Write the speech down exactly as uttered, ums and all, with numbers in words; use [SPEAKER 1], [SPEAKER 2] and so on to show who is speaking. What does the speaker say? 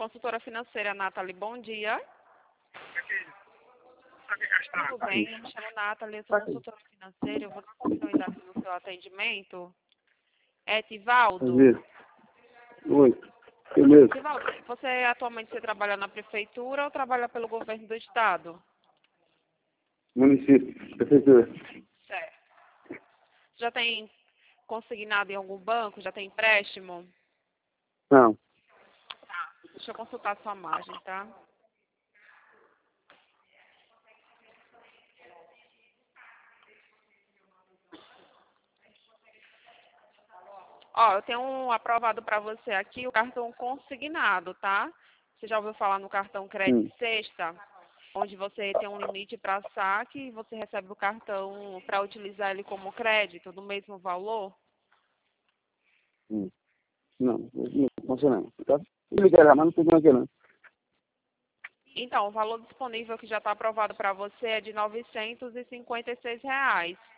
[SPEAKER 1] Consultora financeira Nathalie, bom dia.
[SPEAKER 2] Tá
[SPEAKER 1] Tudo bem? Eu me chamo Nathalie, eu sou consultora financeira, eu vou dar continuidade no seu atendimento. É Tivaldo?
[SPEAKER 2] Oi, eu mesmo.
[SPEAKER 1] Tivaldo, você atualmente você trabalha na prefeitura ou trabalha pelo governo do estado?
[SPEAKER 2] Município, prefeitura.
[SPEAKER 1] Certo. Já tem consignado em algum banco? Já tem empréstimo?
[SPEAKER 2] Não.
[SPEAKER 1] Tá. Deixa eu consultar a sua margem, tá? Ó, eu tenho um aprovado para você aqui, o cartão consignado, tá? Você já ouviu falar no cartão crédito
[SPEAKER 2] Hum.
[SPEAKER 1] sexta? Onde você tem um limite para saque e você recebe o cartão para utilizar ele como crédito, do mesmo valor?
[SPEAKER 2] Hum. Não, não funciona não. Tá? Me ligar, mas não funciona aqui não.
[SPEAKER 1] Então, o valor disponível que já está aprovado para você é de novecentos e cinquenta e seis reais.